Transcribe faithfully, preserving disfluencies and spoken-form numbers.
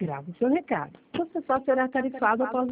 grave o seu recado. Você só será tarifado após